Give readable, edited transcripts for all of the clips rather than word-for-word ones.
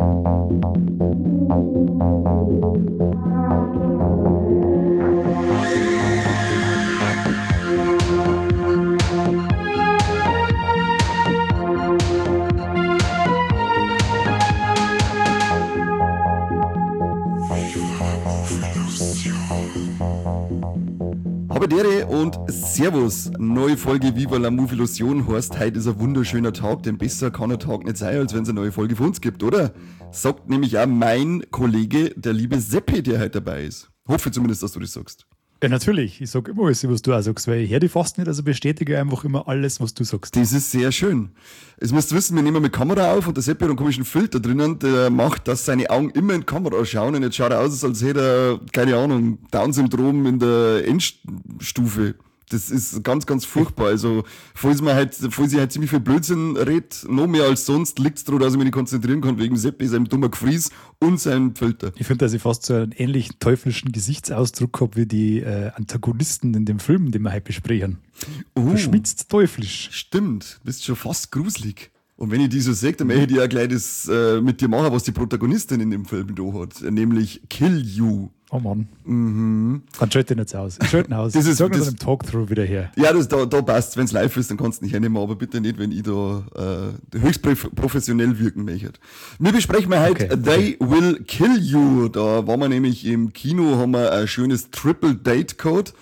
Habedere und Servus, neue Folge Viva la Movilusion heißt, heute ist ein wunderschöner Tag, denn besser kann ein Tag nicht sein, als wenn es eine neue Folge von uns gibt, oder? Sagt nämlich auch mein Kollege, der liebe Seppi, der heute dabei ist. Hoffe zumindest, dass du das sagst. Ja, natürlich. Ich sage immer alles, was du auch sagst, weil ich höre dich fast nicht, also bestätige einfach immer alles, was du sagst. Das ist sehr schön. Jetzt müsst ihr wissen, wir nehmen mit Kamera auf und der Seppi hat einen komischen Filter drinnen, der macht, dass seine Augen immer in die Kamera schauen und jetzt schaut er aus, als hätte er, keine Ahnung, Down-Syndrom in der Endstufe. Das ist ganz, ganz furchtbar. Also, falls ich halt ziemlich viel Blödsinn redet, noch mehr als sonst, liegt es daran, dass ich mich nicht konzentrieren kann, wegen Seppi, seinem dummer Gefries und seinem Filter. Ich finde, dass ich fast so einen ähnlichen teuflischen Gesichtsausdruck habe wie die Antagonisten in dem Film, den wir heute besprechen. Verschmitzt teuflisch. Stimmt, bist schon fast gruselig. Und wenn ich die so sehe, dann möchte ich ja gleich das mit dir machen, was die Protagonistin in dem Film da hat, nämlich Kill You. Oh Mann. Mhm. Dann schaut den jetzt aus. Schaut aus. Das ist Sag das im Talkthrough wieder her. Ja, da passt. Wenn es live ist, dann kannst du nicht hernehmen, aber bitte nicht, wenn ich da höchst professionell wirken möchte. Wir besprechen mal heute They Will Kill You. Da waren wir nämlich im Kino, haben wir ein schönes Triple Date Code.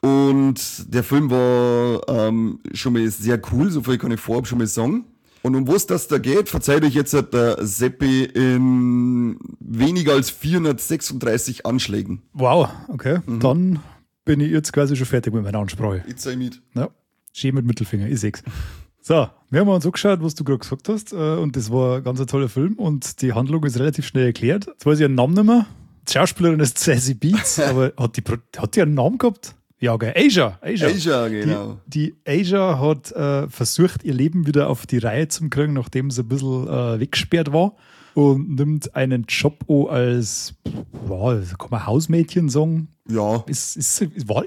Und der Film war schon mal sehr cool, so viel kann ich vorab schon mal sagen. Und um was das da geht, verzeiht euch jetzt der Seppi in weniger als 436 Anschlägen. Wow, okay. Mhm. Dann bin ich jetzt quasi schon fertig mit meiner Ansprache. Jetzt sei mit. Ja, schön mit Mittelfinger, ich seh's. So, wir haben uns angeschaut, was du gerade gesagt hast. Und das war ein ganz toller Film und die Handlung ist relativ schnell erklärt. Jetzt weiß ich ihren Namen nicht mehr. Die Schauspielerin ist Zazie Beetz, aber hat die einen Namen gehabt? Ja, okay. Asia, genau. Die Asia hat versucht, ihr Leben wieder auf die Reihe zu kriegen, nachdem sie ein bisschen weggesperrt war und nimmt einen Job an als, kann man Hausmädchen sagen? Ja. Ist es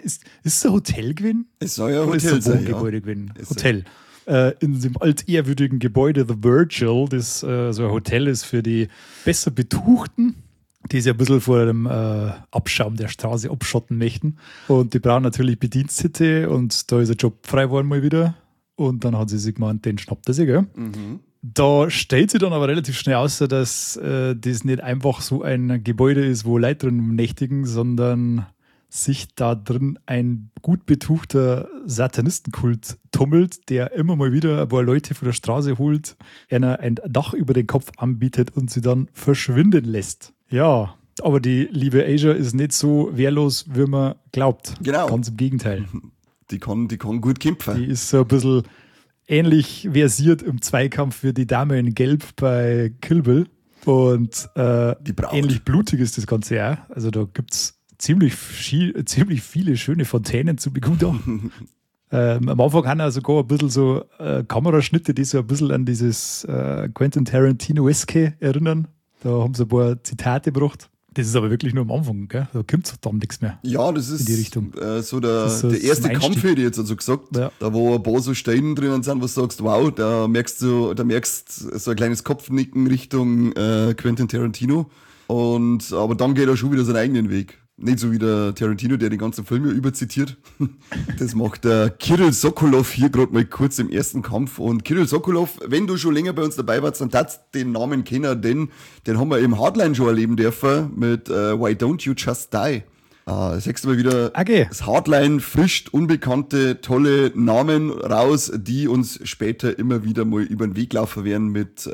ein Hotel gewesen? Es soll ja ein Hotel sein, Wohngebäude gewesen? Hotel. In dem altehrwürdigen Gebäude The Virgil, das so ein Hotel ist für die besser Betuchten, die sich ein bisschen vor dem Abschaum der Straße abschotten möchten. Und die brauchen natürlich Bedienstete und da ist ein Job frei geworden mal wieder. Und dann hat sie sich gemeint, den schnappt er sich, gell? Mhm. Da stellt sich dann aber relativ schnell aus, dass das nicht einfach so ein Gebäude ist, wo Leute drin nächtigen, sondern sich da drin ein gut betuchter Satanistenkult tummelt, der immer mal wieder ein paar Leute von der Straße holt, einer ein Dach über den Kopf anbietet und sie dann verschwinden lässt. Ja, aber die liebe Asia ist nicht so wehrlos, wie man glaubt. Genau. Ganz im Gegenteil. Die kann gut kämpfen. Die ist so ein bisschen ähnlich versiert im Zweikampf wie die Dame in Gelb bei Kill Bill. Und ähnlich blutig ist das Ganze auch. Also da gibt es ziemlich viele schöne Fontänen zu begutachten. Am Anfang haben wir sogar ein bisschen so Kameraschnitte, die so ein bisschen an dieses Quentin Tarantino-eske erinnern. Da haben sie ein paar Zitate gebracht. Das ist aber wirklich nur am Anfang, gell? Da kommt verdammt nichts mehr. Ja, das ist in die Richtung. So der erste Kampf, hätte ich jetzt also gesagt. Ja. Da wo ein paar so Steine drinnen sind, wo du sagst, wow, da merkst so ein kleines Kopfnicken Richtung Quentin Tarantino. Aber dann geht er schon wieder seinen eigenen Weg. Nicht so wie der Tarantino, der den ganzen Film ja überzitiert. Das macht der Kirill Sokolov hier gerade mal kurz im ersten Kampf. Und Kirill Sokolov, wenn du schon länger bei uns dabei warst, dann darfst du den Namen kennen, denn den haben wir im Hardline schon erleben dürfen mit Why Don't You Just Die. Das nächste Mal wieder Das Hardline frischt unbekannte, tolle Namen raus, die uns später immer wieder mal über den Weg laufen werden mit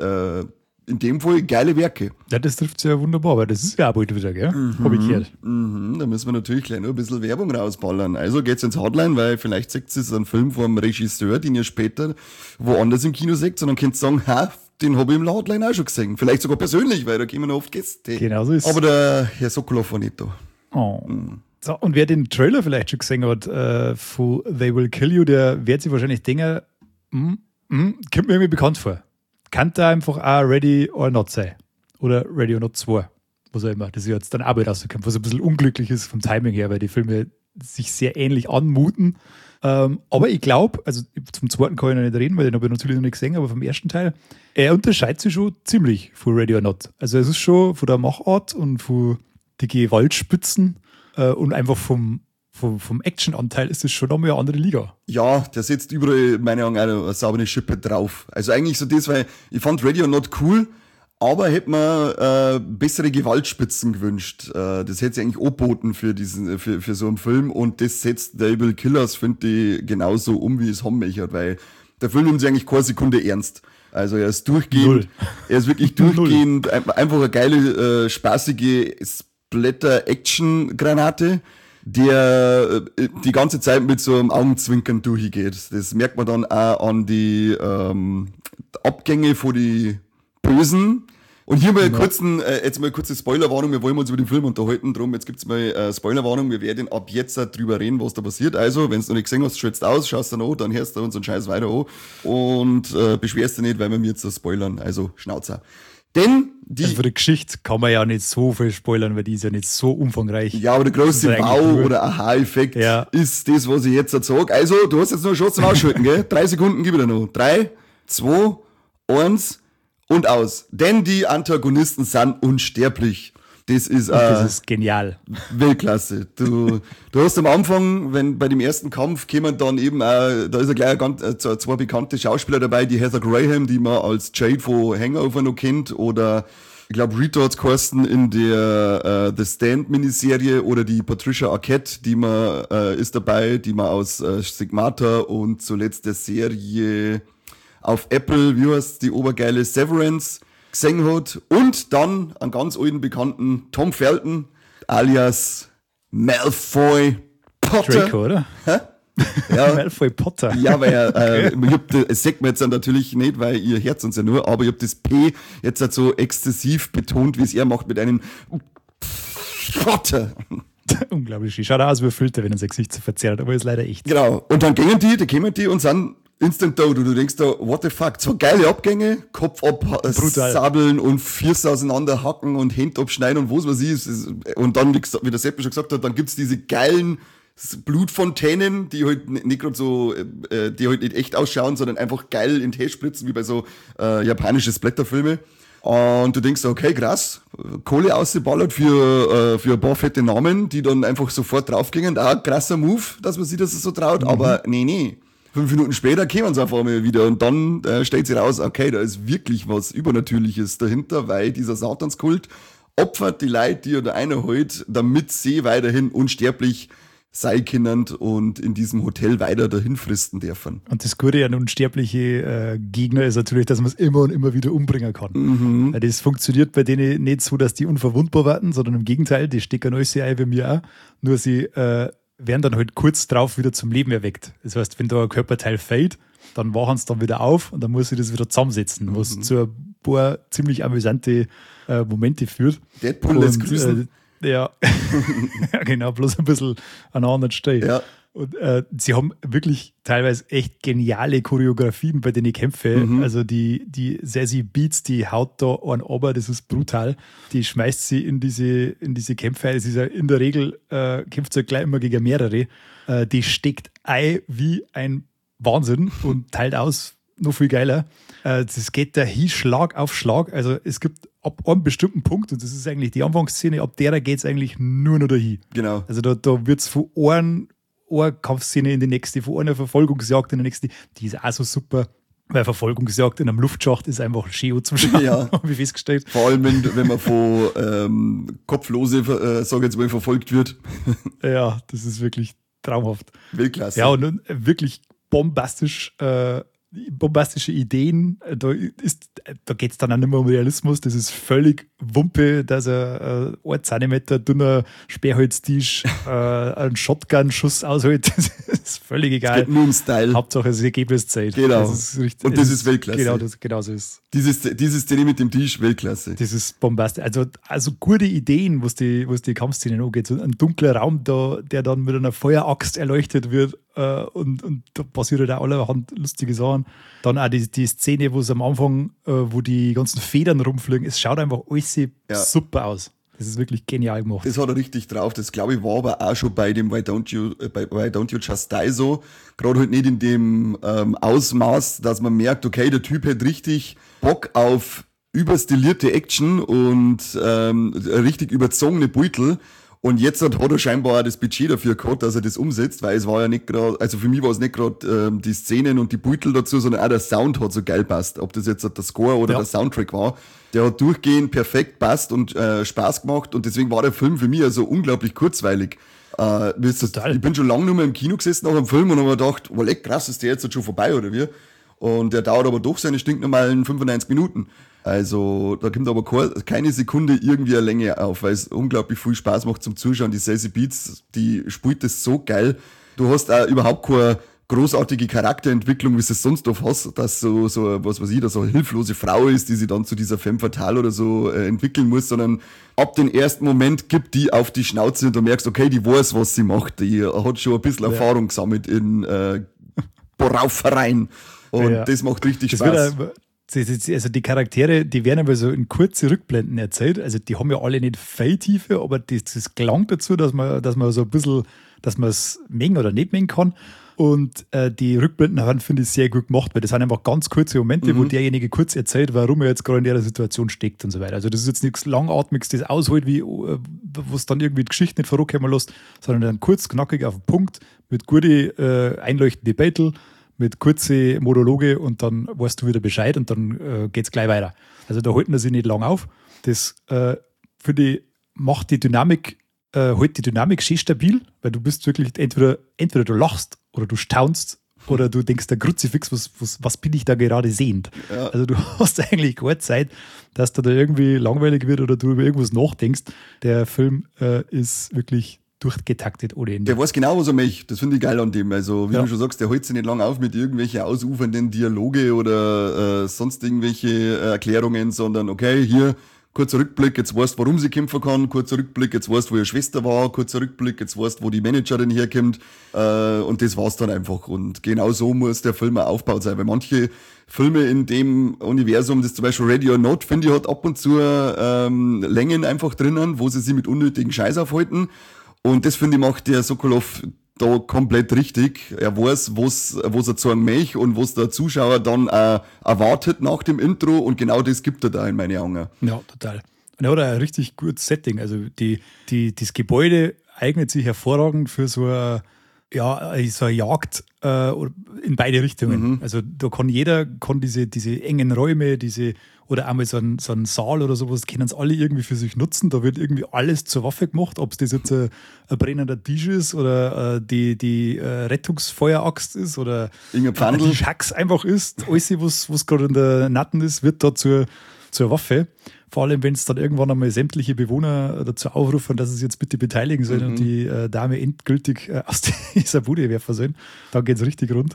in dem Fall geile Werke. Ja, das trifft sich ja wunderbar, weil das ist ja auch bald wieder, gell? Hab ich gehört. Da müssen wir natürlich gleich noch ein bisschen Werbung rausballern. Also geht's ins Hardline, weil vielleicht seht ihr einen Film vom Regisseur, den ihr später woanders im Kino seht, sondern könnt sagen, den habe ich im Hardline auch schon gesehen. Vielleicht sogar persönlich, weil da gehen wir noch oft Gäste. Genau so ist es. Aber der Herr Sokolov war nicht da. Oh. So, und wer den Trailer vielleicht schon gesehen hat von They Will Kill You, der wird sich wahrscheinlich denken, kommt mir irgendwie bekannt vor. Kann da einfach auch Ready or Not sein. Oder Ready or Not 2. Was auch immer. Das ist jetzt dann auch bald rausgekommen, was ein bisschen unglücklich ist vom Timing her, weil die Filme sich sehr ähnlich anmuten. Aber ich glaube, also zum zweiten kann ich noch nicht reden, weil den habe ich natürlich noch nicht gesehen, aber vom ersten Teil, er unterscheidet sich schon ziemlich von Ready or Not. Also es ist schon von der Machart und von den Gewaltspitzen und einfach vom Action-Anteil ist es schon nochmal eine andere Liga. Ja, der setzt überall, meine Augen, eine saubere Schippe drauf. Also eigentlich so das, weil ich fand Ready or Not cool, aber hätte mir bessere Gewaltspitzen gewünscht. Das hätte sich eigentlich angeboten für so einen Film und das setzt der Evil Killers, finde ich, genauso um, wie es haben möchte, weil der Film nimmt sich eigentlich keine Sekunde ernst. Also er ist durchgehend, er ist wirklich durchgehend einfach eine geile, spaßige Splatter-Action-Granate, der die ganze Zeit mit so einem Augenzwinkern durchgeht. Das merkt man dann auch an die Abgänge von die Bösen. Und hier mal jetzt mal kurze Spoilerwarnung, wir wollen uns über den Film unterhalten, drum jetzt gibt's mal Spoilerwarnung, wir werden ab jetzt drüber reden, was da passiert. Also, wenn du noch nicht gesehen hast, schätzt aus, schaust dann an, dann hörst du uns einen Scheiß weiter an und beschwerst dich nicht, weil wir mir jetzt so spoilern, also Schnauzer. Denn also für die Geschichte kann man ja nicht so viel spoilern, weil die ist ja nicht so umfangreich. Ja, aber der größte Wow- oder Aha-Effekt ist das, was ich jetzt sage. Also, du hast jetzt noch eine Chance zum Ausschalten, gell? 3 Sekunden gebe ich dir noch. 3, 2, 1 und aus. Denn die Antagonisten sind unsterblich. Das ist genial. Weltklasse. Du hast am Anfang, wenn bei dem ersten Kampf kämen dann eben da ist ja gleich zwei bekannte Schauspieler dabei, die Heather Graham, die man als Jade von Hangover noch kennt, oder ich glaube Rita hat's geheißen in der The Stand-Miniserie, oder die Patricia Arquette, die man ist dabei, die man aus Stigmata und zuletzt der Serie auf Apple, wie heißt die obergeile Severance, gesehen hat. Und dann einen ganz alten Bekannten, Tom Felton, alias Malfoy Potter. Draco, oder? Hä? Ja. Malfoy Potter. Ja, weil das sagt man jetzt natürlich nicht, weil ihr hört uns ja nur, aber ich hab das P jetzt halt so exzessiv betont, wie es er macht mit einem Potter. Unglaublich. Schaut aus wie Filter, wenn er sein Gesicht so verzerrt, aber ist leider echt. Genau. Und dann gingen die kämen die und sind instant tot. Und du denkst da, what the fuck? So geile Abgänge, Kopf ab, sabeln und Füße auseinander hacken und Hände abschneiden und was weiß ich. Und dann, wie der Sepp schon gesagt hat, dann gibt's diese geilen Blutfontänen, die halt nicht gerade so, die halt nicht echt ausschauen, sondern einfach geil in den Tee spritzen, wie bei so japanische Splatterfilme. Und du denkst, okay, krass, Kohle ausgeballert für ein paar fette Namen, die dann einfach sofort draufgingen. Ein krasser Move, dass man sich das so traut, aber nee. 5 Minuten später kämen sie auf einmal wieder und dann stellt sich raus, okay, da ist wirklich was Übernatürliches dahinter, weil dieser Satanskult opfert die Leute, die er da reinholt, damit sie weiterhin unsterblich sein können und in diesem Hotel weiter dahin fristen dürfen. Und das Gute an unsterbliche Gegner ist natürlich, dass man es immer und immer wieder umbringen kann. Mhm. Weil das funktioniert bei denen nicht so, dass die unverwundbar werden, sondern im Gegenteil, die stecken alles ein wie mir auch, nur sie werden dann halt kurz drauf wieder zum Leben erweckt. Das heißt, wenn da ein Körperteil fällt, dann wachen sie dann wieder auf und dann muss sie das wieder zusammensetzen, was zu ein paar ziemlich amüsante Momente führt. Deadpool lässt grüßen. Ja, genau, bloß ein bisschen an einer anderen Stelle. Ja. Und sie haben wirklich teilweise echt geniale Choreografien bei den Kämpfen. Also die Sassy Beats, die haut da einen runter, das ist brutal. Die schmeißt sie in diese Kämpfe. Es ist ja in der Regel, kämpft sie gleich immer gegen mehrere. Die steckt ein wie ein Wahnsinn und teilt aus noch viel geiler. Das geht da hin Schlag auf Schlag. Also es gibt ab einem bestimmten Punkt, und das ist eigentlich die Anfangsszene, ab der geht es eigentlich nur noch dahin. Genau. Also da wird es von einer Kampfszene in die nächste, von einer Verfolgungsjagd in die nächste. Die ist auch so super, weil Verfolgungsjagd in einem Luftschacht ist einfach schön zum Schauen, habe ich festgestellt. Vor allem, wenn man von Kopflose, sage jetzt mal, verfolgt wird. Ja, das ist wirklich traumhaft. Weltklasse. Ja, und wirklich bombastische Ideen. Da geht es dann auch nicht mehr um Realismus. Das ist völlig Wumpe, dass ein 1 Zentimeter dünner Sperrholztisch einen Shotgun-Schuss aushält. Das ist völlig egal. Es geht nur um Style. Hauptsache das Ergebnis zählt. Genau. Das ist richtig, und das ist Weltklasse. Genau so ist. Diese Szene mit dem Tisch, Weltklasse. Das ist bombastisch. Also gute Ideen, was die Kampfszenen angeht. So ein dunkler Raum, der dann mit einer Feueraxt erleuchtet wird. Und da passiert halt auch allerhand lustige Sachen. Dann auch die Szene, wo es am Anfang, wo die ganzen Federn rumfliegen, es schaut einfach alles super aus. Das ist wirklich genial gemacht. Das hat er richtig drauf. Das, glaube ich, war aber auch schon bei dem Why Don't You Just Die so. Gerade halt nicht in dem Ausmaß, dass man merkt, okay, der Typ hat richtig Bock auf überstilierte Action und richtig überzogene Beutel. Und jetzt hat er scheinbar auch das Budget dafür gehabt, dass er das umsetzt, weil es war ja nicht gerade, also für mich war es nicht gerade die Szenen und die Beutel dazu, sondern auch der Sound hat so geil passt. Ob das jetzt der Score oder der Soundtrack war, der hat durchgehend perfekt passt und Spaß gemacht und deswegen war der Film für mich also unglaublich kurzweilig. Ich bin schon lange nur mal im Kino gesessen nach dem Film und habe mir gedacht, oh leck, krass, ist der jetzt schon vorbei oder wie? Und der dauert aber doch seine stinknormalen 95 Minuten. Also da kommt aber keine Sekunde irgendwie eine Länge auf, weil es unglaublich viel Spaß macht zum Zuschauen. Die Sassy Beats, die spielt das so geil. Du hast auch überhaupt keine großartige Charakterentwicklung, wie du es sonst oft hast, dass so was weiß ich, da so eine hilflose Frau ist, die sich dann zu dieser Femme fatale oder so entwickeln muss, sondern ab dem ersten Moment gibt die auf die Schnauze und du merkst, okay, die weiß, was sie macht. Die hat schon ein bisschen Erfahrung gesammelt in Boraufereien. Und das macht richtig Spaß. Also die Charaktere, die werden aber so in kurze Rückblenden erzählt. Also die haben ja alle nicht viel Tiefe, aber das gelangt dazu, dass man so ein bisschen, dass man es mengen oder nicht mengen kann. Und die Rückblenden haben, finde ich, sehr gut gemacht, weil das sind einfach ganz kurze Momente, wo derjenige kurz erzählt, warum er jetzt gerade in der Situation steckt und so weiter. Also das ist jetzt nichts Langatmiges, das ausholt, wo es dann irgendwie die Geschichte nicht vorkommen lässt, sondern dann kurz, knackig auf den Punkt, mit guten, einleuchtenden Battle, mit kurzen Monologe und dann weißt du wieder Bescheid und dann geht's gleich weiter. Also da halten wir sich nicht lang auf. Das finde ich, macht die Dynamik, hält die Dynamik schön stabil, weil du bist wirklich entweder du lachst oder du staunst oder du denkst, der Kruzifix, was bin ich da gerade sehend? Ja. Also du hast eigentlich keine Zeit, dass da irgendwie langweilig wird oder du über irgendwas nachdenkst. Der Film ist wirklich durchgetaktet ohne Ende. Der weiß genau, was er möchte. Das finde ich geil an dem. Also, wie du schon sagst, der hält sich nicht lang auf mit irgendwelchen ausufernden Dialoge oder sonst irgendwelche Erklärungen, sondern okay, hier, kurzer Rückblick, jetzt weißt du, warum sie kämpfen kann, kurzer Rückblick, jetzt weißt du, wo ihre Schwester war, kurzer Rückblick, jetzt weißt du, wo die Managerin herkommt und das war's dann einfach. Und genau so muss der Film auch aufgebaut sein, weil manche Filme in dem Universum, das zum Beispiel Ready or Not, finde ich, hat ab und zu Längen einfach drinnen, wo sie sich mit unnötigen Scheiß aufhalten. Und das, finde ich, macht der Sokolov da komplett richtig. Er weiß, was er sagen möchte und was der Zuschauer dann erwartet nach dem Intro und genau das gibt er da in meine Augen. Ja, total. Und er hat ein richtig gutes Setting. Also das Gebäude eignet sich hervorragend für so eine Jagd in beide Richtungen. Also da kann jeder diese engen Räume, oder einmal so ein Saal oder sowas, können es alle irgendwie für sich nutzen. Da wird irgendwie alles zur Waffe gemacht, ob es das jetzt ein brennender Tisch ist oder die Rettungsfeueraxt ist oder die Schacks einfach ist. Alles, was gerade in der Natten ist, wird da zur Waffe. Vor allem, wenn es dann irgendwann einmal sämtliche Bewohner dazu aufrufen, dass sie sich jetzt bitte beteiligen sollen und die Dame endgültig aus dieser Bude werfen sollen, dann geht es richtig rund.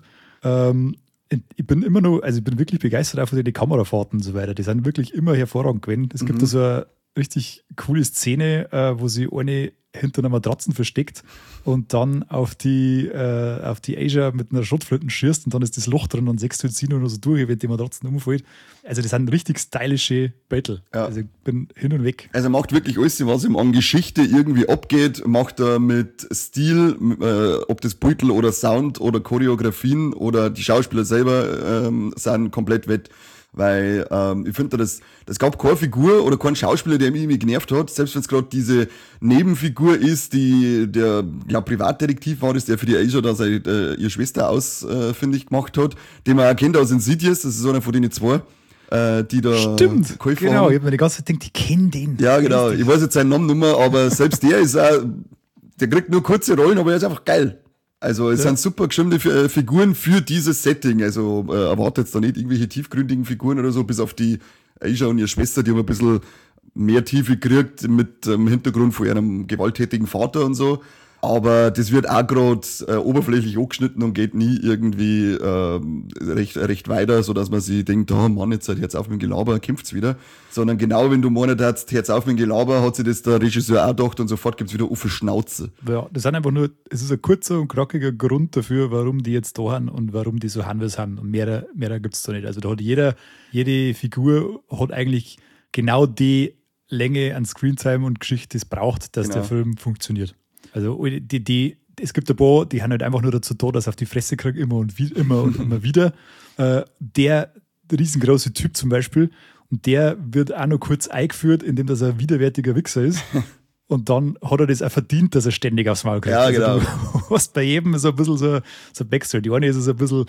Ich bin wirklich begeistert auch von den Kamerafahrten und so weiter. Die sind wirklich immer hervorragend gewesen. Es gibt da so eine richtig coole Szene, wo sie eine hinter einer Matratzen versteckt und dann auf die Asia mit einer Schrotflinte schießt und dann ist das Loch drin und sechst du sie nur noch so durch, wenn die Matratzen umfällt. Also das sind richtig stylische Battle. Ja. Also ich bin hin und weg. Also er macht wirklich alles, was ihm an Geschichte irgendwie abgeht, macht er mit Stil, ob das Beutel oder Sound oder Choreografien oder die Schauspieler selber sind komplett wett. Weil ich finde, das gab keine Figur oder keinen Schauspieler, der mich irgendwie genervt hat. Selbst wenn es gerade diese Nebenfigur ist, der Privatdetektiv war, der für die Asia da ihre Schwester ausfindig gemacht hat, den man auch kennt aus Insidious, das ist einer von denen zwei, die da Stimmt, genau, ich habe mir die ganze Zeit gedacht, ich kenne den. Ja, genau, ich weiß jetzt seinen Namen nicht mehr, aber selbst der ist auch, der kriegt nur kurze Rollen, aber er ist einfach geil. Also es sind super geschriebene Figuren für dieses Setting. Also erwartet jetzt da nicht irgendwelche tiefgründigen Figuren oder so, bis auf die Aisha und ihre Schwester, die haben ein bisschen mehr Tiefe gekriegt mit dem Hintergrund von ihrem gewalttätigen Vater und so. Aber das wird auch gerade oberflächlich angeschnitten und geht nie irgendwie recht weiter, sodass man sich denkt, oh Mann, jetzt auf mit dem Gelaber, kämpft's wieder. Sondern genau, wenn du meinst, jetzt auf mit dem Gelaber, hat sich das der Regisseur auch gedacht und sofort gibt's wieder auf die Schnauze. Ja, das sind einfach nur, es ist ein kurzer und knackiger Grund dafür, warum die jetzt da sind und warum die so haben, wie sie haben. Und mehr gibt's da nicht. Also da hat jede Figur hat eigentlich genau die Länge an Screentime und Geschichte es braucht, dass der Film funktioniert. Also es gibt ein paar, die haben halt einfach nur dazu da, dass er auf die Fresse kriegt, immer und immer wieder. Der riesengroße Typ zum Beispiel, und der wird auch noch kurz eingeführt, indem er ein widerwärtiger Wichser ist. Und dann hat er das auch verdient, dass er ständig aufs Maul kriegt. Ja, genau. Also du hast bei jedem so ein bisschen so Backstory. Die eine ist so ein bisschen,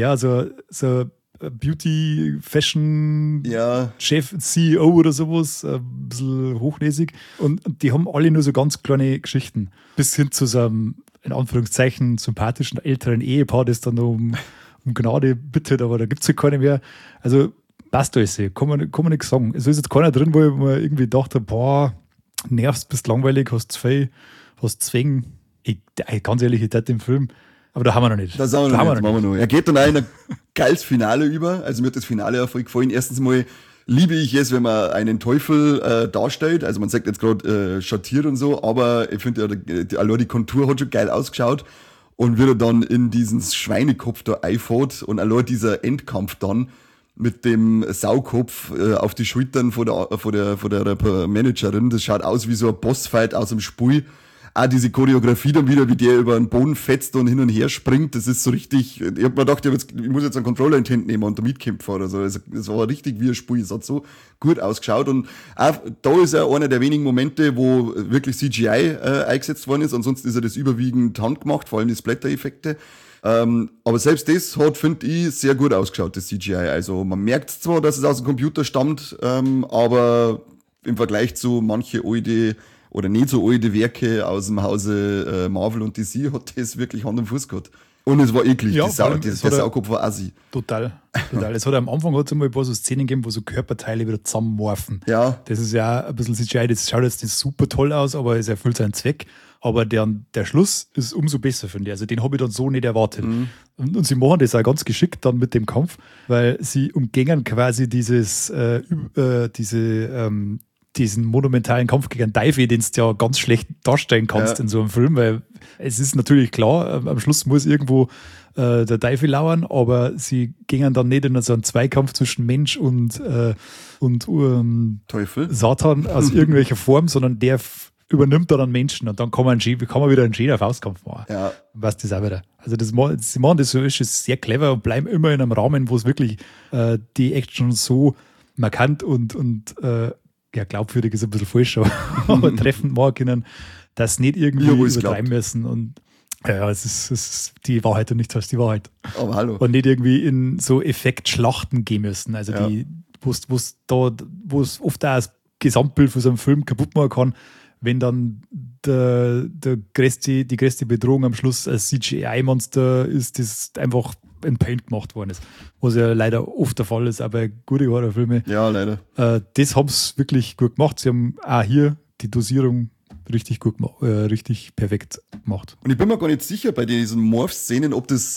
so Beauty, Fashion, Chef, CEO oder sowas, ein bisschen hochnäsig. Und die haben alle nur so ganz kleine Geschichten. Bis hin zu so einem, in Anführungszeichen, sympathischen älteren Ehepaar, das dann um Gnade bittet, aber da gibt es halt keine mehr. Also passt alles, kann man nichts sagen. Es ist jetzt keiner drin, wo ich mir irgendwie dachte, nervst, bist langweilig, hast zu viel, hast Zwängen. Ganz ehrlich, ich hätte den Film, aber da haben wir noch nicht. Das haben wir noch. Er geht dann auch in ein geiles Finale über. Also mir hat das Finale auch voll gefallen. Erstens mal liebe ich es, wenn man einen Teufel darstellt. Also man sagt jetzt gerade schattiert und so, aber ich finde, allein die Kontur hat schon geil ausgeschaut. Und wie er dann in diesen Schweinekopf da einfährt und allein dieser Endkampf dann mit dem Saukopf auf die Schultern von der Managerin, das schaut aus wie so ein Bossfight aus dem Spiel. Auch diese Choreografie dann wieder, wie der über den Boden fetzt und hin und her springt, das ist so richtig, ich hab mir gedacht, ich muss jetzt einen Controller in die Hand nehmen und damit kämpfen oder so. Also, das war richtig wie ein Spiel, es hat so gut ausgeschaut und auch da ist ja einer der wenigen Momente, wo wirklich CGI eingesetzt worden ist, ansonsten ist ja das überwiegend handgemacht, vor allem die Splatter-Effekte. Aber selbst das hat, finde ich, sehr gut ausgeschaut, das CGI. Also man merkt zwar, dass es aus dem Computer stammt, aber im Vergleich zu manche alte oder nicht so alte Werke aus dem Hause Marvel und DC hat das wirklich Hand und Fuß gehabt. Und es war eklig, der Saukopf war assi. Total. Es hat am Anfang mal ein paar so Szenen gegeben, wo so Körperteile wieder zusammenmorphen. Ja. Das ist ja ein bisschen CGI, das schaut jetzt nicht super toll aus, aber es erfüllt seinen Zweck. Aber der Schluss ist umso besser, finde ich. Also den habe ich dann so nicht erwartet. Mhm. Und sie machen das auch ganz geschickt dann mit dem Kampf, weil sie umgängen quasi diesen monumentalen Kampf gegen Teufel, den du ja ganz schlecht darstellen kannst in so einem Film, weil es ist natürlich klar, am Schluss muss irgendwo der Teufel lauern, aber sie gehen dann nicht in so einen Zweikampf zwischen Mensch und Teufel, Satan aus irgendwelcher Form, sondern der übernimmt dann einen Menschen und dann kann man wieder einen schönen Faustkampf machen. Ja. Was das auch wieder. Also sie machen das so, ist sehr clever und bleiben immer in einem Rahmen, wo es wirklich die Action so markant und glaubwürdig ist ein bisschen falsch, aber treffend machen können, dass nicht irgendwie übertreiben müssen und es ist die Wahrheit und nichts als die Wahrheit. Aber hallo. Und nicht irgendwie in so Effektschlachten gehen müssen. Also wo es oft auch das Gesamtbild von so einem Film kaputt machen kann, wenn dann die größte Bedrohung am Schluss als CGI-Monster ist, das einfach in Paint gemacht worden ist. Was ja leider oft der Fall ist, aber gute Horrorfilme. Ja, leider. Das haben sie wirklich gut gemacht. Sie haben auch hier die Dosierung richtig gut gemacht, richtig perfekt gemacht. Und ich bin mir gar nicht sicher bei diesen Morph-Szenen, ob das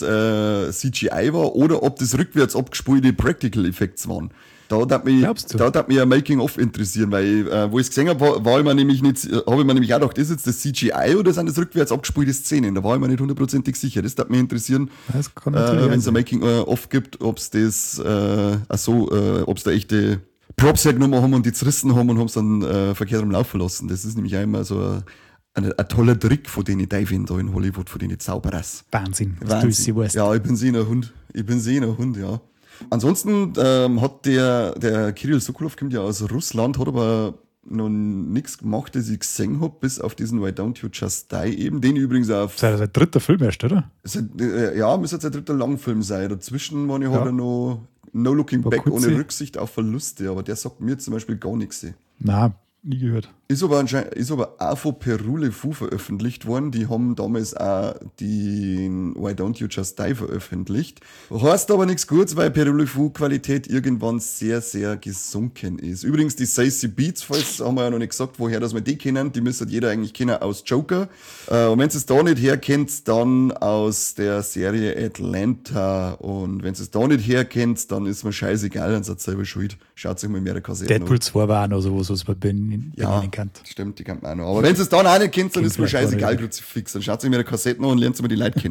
CGI war oder ob das rückwärts abgespulte Practical Effects waren. Da hat mich ein Making-of interessieren, weil wo ich es gesehen habe, habe ich mir nämlich auch gedacht, ist jetzt das CGI oder sind das rückwärts abgespulte Szenen? Da war ich mir nicht hundertprozentig sicher. Das hat mich interessieren, wenn es ein Making-of gibt, ob es das ob es da echte Props hergenommen haben und die zerrissen haben und haben es dann verkehrt am Laufen lassen. Das ist nämlich auch immer so ein toller Trick von denen Teufeln da in Hollywood, von denen Zauberers. Wahnsinn. Ja, ich bin sie ein Hund, ja. Ansonsten hat der Kirill Sokolov, kommt ja aus Russland, hat aber noch nichts gemacht, das ich gesehen habe, bis auf diesen Why Don't You Just Die eben, den übrigens auf... Das ist sein dritter Film erst, oder? Ja, müsste sein dritter Langfilm sein. Dazwischen hat er noch No Looking Back ohne Rücksicht auf Verluste, aber der sagt mir zum Beispiel gar nichts. Nein, nie gehört. Ist aber auch von Perule Fu veröffentlicht worden. Die haben damals auch den Why Don't You Just Die veröffentlicht. Heißt aber nichts Gutes, weil Perule Fu Qualität irgendwann sehr, sehr gesunken ist. Übrigens, die Sassy Beats, falls haben wir ja noch nicht gesagt, woher das wir die kennen, die müsste jeder eigentlich kennen aus Joker. Und wenn ihr es da nicht herkennt, dann aus der Serie Atlanta. Und wenn ihr es da nicht herkennt, dann ist mir scheißegal, dann seid ihr selber schuld. Schaut euch mal mehrere Kassetten an. Deadpool 2 war auch noch sowas, was man benennen kann. Stimmt, die kennt man auch noch. Aber wenn es dann auch nicht kennt, dann ist mir scheißegal, Kruzifix. Dann schaut sich mir die Kassetten an und lernt mir die Leute kennen.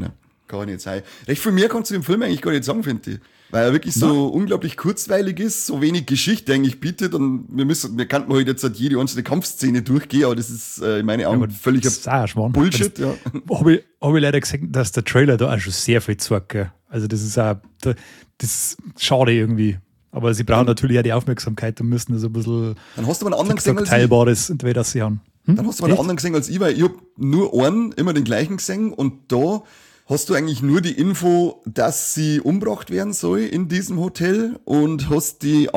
Kann nicht sein. Recht viel mehr kannst du im Film eigentlich gar nicht sagen, finde ich. Weil er wirklich so unglaublich kurzweilig ist, so wenig Geschichte eigentlich bietet und wir könnten halt jetzt halt jede einzelne Kampfszene durchgehen, aber das ist in meinen Augen völliger Bullshit. Ja. Habe ich leider gesehen, dass der Trailer da auch schon sehr viel zeigt. Gell? Also das ist auch, das ist schade irgendwie. Aber sie brauchen natürlich auch die Aufmerksamkeit und müssen das ein bisschen dann hast du mal einen anderen gesehen als Teilbares entweder sie haben. Dann hast du mal einen anderen gesehen als ich, weil ich hab nur einen, immer den gleichen gesehen und da hast du eigentlich nur die Info, dass sie umgebracht werden soll in diesem Hotel und hast die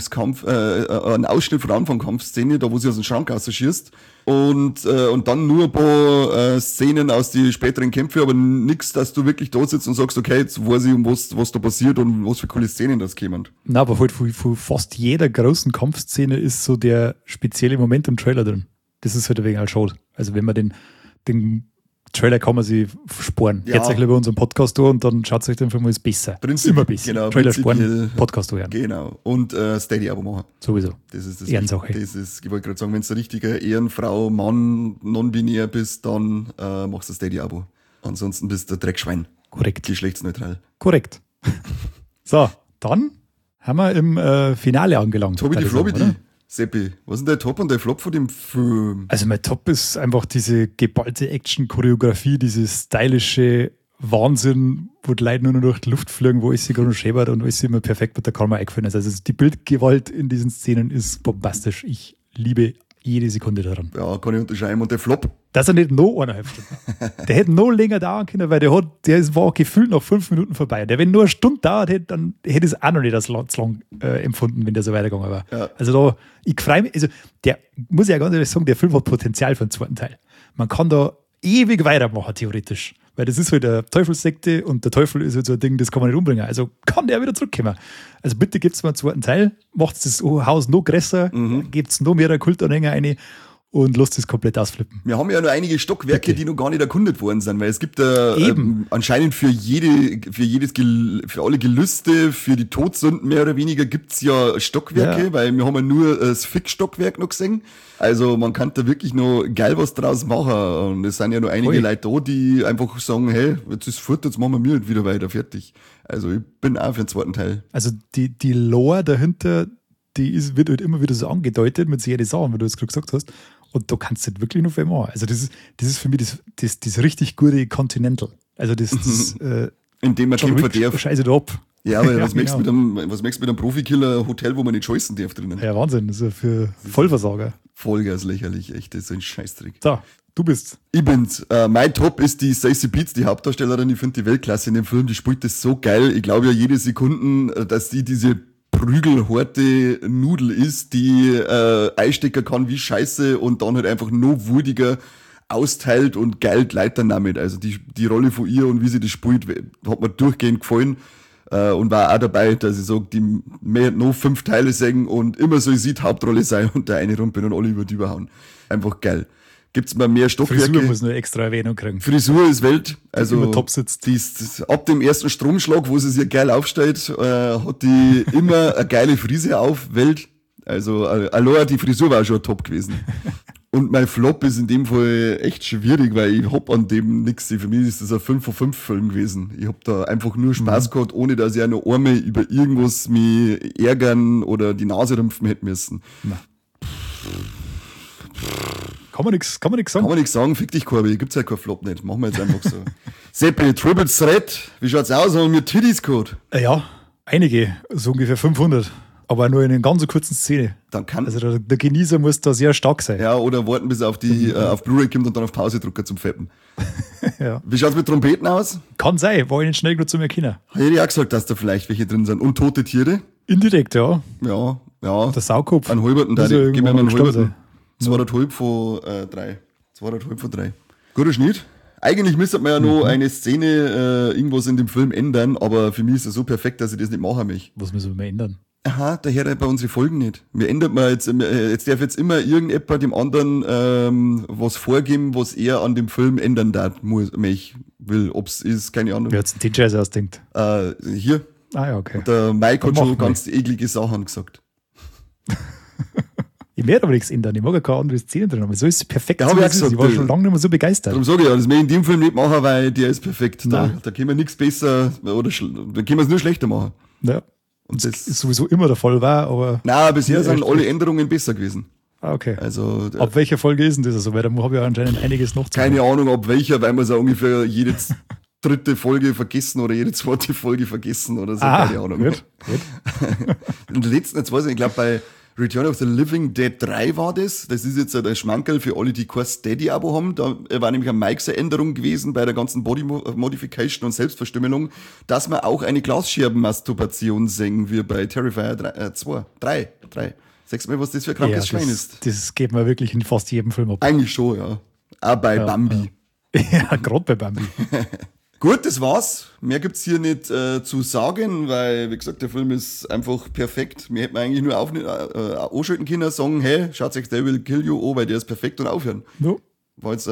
einen Ausschnitt von der Anfangskampfszene, da wo sie aus dem Schrank rausschießt und dann nur ein paar Szenen aus die späteren Kämpfe, aber nix, dass du wirklich da sitzt und sagst, okay, jetzt weiß ich, was da passiert und was für coole Szenen das kommen. Na, aber halt von fast jeder großen Kampfszene ist so der spezielle Moment im Trailer drin. Das ist halt ein wenig halt schade. Also wenn man den Trailer kann man sich sparen. Ja. Hört euch lieber unseren Podcast an und dann schaut euch den Film mal besser. Immer besser. Genau, Trailer sparen, Podcast hören. Genau. Und Steady-Abo machen. Sowieso. Das ist das Ehrensache. Ich wollte gerade sagen, wenn du ein richtiger Ehrenfrau, Mann, non-binär bist, dann machst du Steady-Abo. Ansonsten bist du Dreckschwein. Korrekt. Geschlechtsneutral. Korrekt. So, dann haben wir im Finale angelangt. Tobi die Flobby, Seppi, was ist denn der Top und der Flop von dem Film? Also mein Top ist einfach diese geballte Action-Choreografie, dieses stylische Wahnsinn, wo die Leute nur noch durch die Luft fliegen, wo alles sich gerade schäbert und alles immer perfekt mit der Kamera eingefallen ist. Also die Bildgewalt in diesen Szenen ist bombastisch. Ich liebe jede Sekunde daran. Ja, kann ich unterschreiben. Und der Flop? Dass er nicht noch 1,5 Stunden der hätte noch länger dauern können, weil der war gefühlt nach 5 Minuten vorbei. Der, wenn nur eine Stunde dauert hätte, dann hätte es auch noch nicht als lang empfunden, wenn der so weitergegangen war. Ja. Also da, ich freue mich, also der, muss ich ja ganz ehrlich sagen, der Film hat Potenzial für den zweiten Teil. Man kann da ewig weitermachen, theoretisch. Weil das ist halt eine Teufelssekte und der Teufel ist halt so ein Ding, das kann man nicht umbringen. Also kann der wieder zurückkommen. Also bitte gebt es mal einen zweiten Teil, macht das Haus noch größer, gebt es noch mehr Kultanhänger rein und lasst es komplett ausflippen. Wir haben ja noch einige Stockwerke, die noch gar nicht erkundet worden sind, weil es gibt anscheinend für alle Gelüste, für die Todsünden mehr oder weniger gibt's ja Stockwerke, weil wir haben ja nur das Fix-Stockwerk noch gesehen. Also man kann da wirklich noch geil was draus machen und es sind ja noch einige Leute da, die einfach sagen, hey, jetzt ist fort, jetzt machen wir mir wieder weiter, fertig. Also ich bin auch für den zweiten Teil. Also die Lore dahinter, wird halt immer wieder so angedeutet mit solchen Sachen, wie du es gerade gesagt hast. Und da kannst du halt wirklich noch viel machen. Also das ist für mich das richtig gute Continental. Also das indem man kämpfen darf. Scheiße da ab. Ja, aber was merkst du mit einem Profikiller Hotel, wo man nicht scheißen darf drinnen? Ja, Wahnsinn. Das ist ja für Vollversager. Vollgas lächerlich, echt. Das ist so ein Scheißtrick. So, du bist. Ich bin's. Mein Top ist die Stacey Beats, die Hauptdarstellerin. Ich finde die Weltklasse in dem Film. Die spielt das so geil. Ich glaube ja jede Sekunde, dass die diese prügelharte Nudel ist, die einstecken kann wie Scheiße und dann halt einfach noch wurdiger austeilt und geil gleitet dann damit. Also die Rolle von ihr und wie sie das spielt, hat mir durchgehend gefallen und war auch dabei, dass ich sage, die mehr noch 5 Teile singen und immer so sieht Hauptrolle sein und der eine rumpeln und alle über die überhauen. Einfach geil. Gibt's mal mehr Stockwerke. Frisur muss nur extra Erwähnung kriegen. Frisur ist Welt. Also top sitzt. Die ist, ab dem ersten Stromschlag, wo sie sich geil aufstellt, hat die immer eine geile Frise auf, Welt. Also allein die Frisur war schon top gewesen. Und mein Flop ist in dem Fall echt schwierig, weil ich hab an dem nix. Für mich ist das ein 5 von 5 Film gewesen. Ich hab da einfach nur Spaß gehabt, ohne dass ich auch noch einmal über irgendwas mich ärgern oder die Nase rümpfen hätte müssen. Na. Kann man nichts sagen. Kann man nichts sagen, fick dich, Corby, gibt's halt keinen Flop nicht. Machen wir jetzt einfach so. Seppi, Triple Threat, wie schaut's aus? Haben wir Titties gehabt? Ja, einige, so ungefähr 500. Aber nur in einer ganz kurzen Szene. Dann kann. Also der Genießer muss da sehr stark sein. Ja, oder warten, bis er auf Blu-ray kommt und dann auf Pause drücken zum Fetten. Ja. Wie schaut's mit Trompeten aus? Kann sein, war ich nicht schnell genug zu mir Kinder. Hätte ich auch gesagt, dass da vielleicht welche drin sind. Und tote Tiere? Indirekt, ja. Ja. Der Saukopf. Ein halberten, da geben wir mal einen halberten. 2,5 von 3. 2,5 von 3. Guter Schnitt. Eigentlich müsste man ja noch eine Szene, irgendwas in dem Film ändern, aber für mich ist es so perfekt, dass ich das nicht machen möchte. Was müssen wir ändern? Aha, daher bei unsere Folgen nicht. Wir ändert man jetzt darf jetzt immer irgendjemand dem anderen was vorgeben, was er an dem Film ändern darf, will, ob's ist, keine Ahnung. Wer hat's den DJ ausdenkt? Hier. Ah ja, okay. Der Mike hat schon ganz eklige Sachen gesagt. Ich werde aber nichts ändern. Ich mag ja keine andere Szene drin, aber so ist es perfekt. Ja, ich war schon lange nicht mehr so begeistert. Darum sage ich ja, das will ich in dem Film nicht machen, weil der ist perfekt. Da können wir nichts besser oder da können wir es nur schlechter machen. Ja. Und das ist sowieso immer der Fall war, aber. Nein, bisher sind alle Änderungen besser gewesen. Ah, okay. Also, ab welcher Folge ist denn das? Also, weil da habe ich ja anscheinend einiges noch zu Keine Ahnung, ab welcher, weil wir so ungefähr jede dritte Folge vergessen oder jede zweite Folge vergessen oder so. Keine Ahnung. Gut. Und letzten, jetzt weiß ich glaube bei Return of the Living Dead 3 war das. Das ist jetzt der Schmankerl für alle, die kein Steady-Abo haben. Da war nämlich eine Mike-Änderung gewesen bei der ganzen Body-Modification und Selbstverstümmelung, dass man auch eine Glasscherben-Masturbation sehen wie bei Terrifier 3. Sagst du mir, was das für ein krankes Schwein ist? Das geht mir wirklich in fast jedem Film ab. Eigentlich schon, ja. Auch bei Bambi. Ja, gerade bei Bambi. Gut, das war's. Mehr gibt's hier nicht zu sagen, weil, wie gesagt, der Film ist einfach perfekt. Wir hätten eigentlich nur anschalten können, sagen, hey, schaut euch They Will Kill You an, weil der ist perfekt und aufhören. No. War jetzt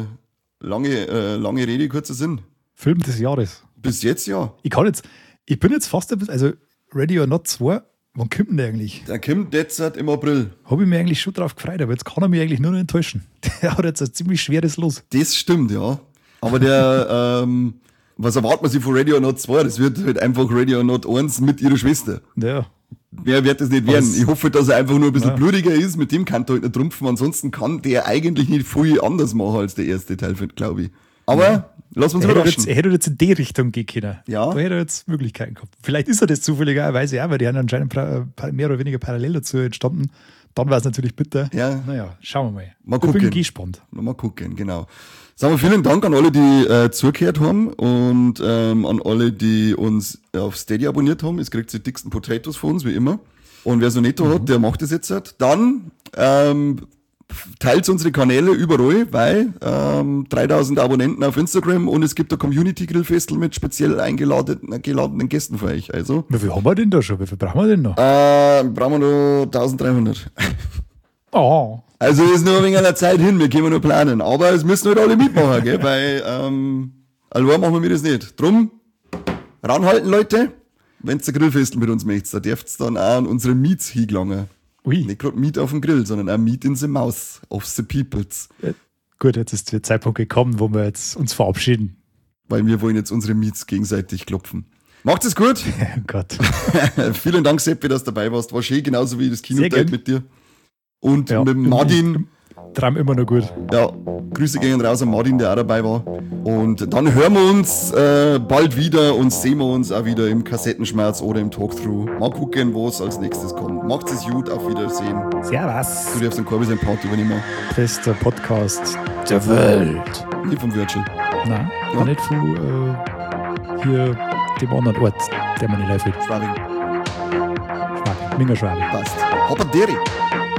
lange Rede, kurzer Sinn. Film des Jahres. Bis jetzt, ja. Ich bin jetzt fast ein bisschen, also Ready or Not 2, wann kommt denn der eigentlich? Der kommt jetzt im April. Habe ich mich eigentlich schon drauf gefreut, aber jetzt kann er mich eigentlich nur noch enttäuschen. Der hat jetzt ein ziemlich schweres Los. Das stimmt, ja. Aber der, was erwartet man sich von Ready or Not 2? Das wird halt einfach Ready or Not 1 mit ihrer Schwester. Ja. Wer wird das nicht werden? Ich hoffe, dass er einfach nur ein bisschen blutiger ist. Mit dem kann er halt nicht trumpfen. Ansonsten kann der eigentlich nicht viel anders machen als der erste Teil, glaube ich. Aber lass uns überraschen. Er hätte jetzt in die Richtung gehen können. Ja. Da hätte er jetzt Möglichkeiten gehabt. Vielleicht ist er das zufälligerweise auch, weil die haben anscheinend mehr oder weniger parallel dazu entstanden. Dann war es natürlich bitter. Ja. Naja, schauen wir mal. Mal gucken. Ich bin gespannt. Mal gucken, genau. Sagen wir vielen Dank an alle, die zugehört haben und an alle, die uns auf Steady abonniert haben. Es kriegt die dicksten Potatoes von uns, wie immer. Und wer so netto hat, der macht das jetzt halt. Dann teilt unsere Kanäle überall, weil 3000 Abonnenten auf Instagram und es gibt ein Community-Grill-Festel mit speziell eingeladenen Gästen für euch. Also, wie viel haben wir denn da schon? Wie viel brauchen wir denn noch? Brauchen wir nur 1300. Oh. Also ist nur ein wenig einer Zeit hin, wir können nur planen. Aber es müssen halt alle mitmachen, gell? Weil allein machen wir das nicht. Drum, ranhalten, Leute. Wenn ihr ein Grillfestel mit uns möchtet, da dürft ihr dann auch an unsere Meats hingelangen. Ui. Nicht gerade Meat auf dem Grill, sondern auch Meat in the Mouth of the Peoples. Gut, jetzt ist der Zeitpunkt gekommen, wo wir jetzt uns verabschieden. Weil wir wollen jetzt unsere Meats gegenseitig klopfen. Macht es gut. Oh Gott. Vielen Dank, Seppi, dass du dabei warst. War schön, genauso wie das Kinodate mit dir. Und mit Martin. Traum immer noch gut. Ja, Grüße gehen raus an Martin, der auch dabei war. Und dann hören wir uns bald wieder und sehen wir uns auch wieder im Kassettenschmerz oder im Talkthrough. Mal gucken, wo es als nächstes kommt. Macht's es gut, auf Wiedersehen. Servus. Du darfst den Korbi sein Part übernehmen. Bester Podcast der Welt. Nicht vom Virtual. Nein, ja. Nicht von hier dem anderen Ort, der man nicht live will. Schwabing. Mingerschwabing. Passt. Hopperderi.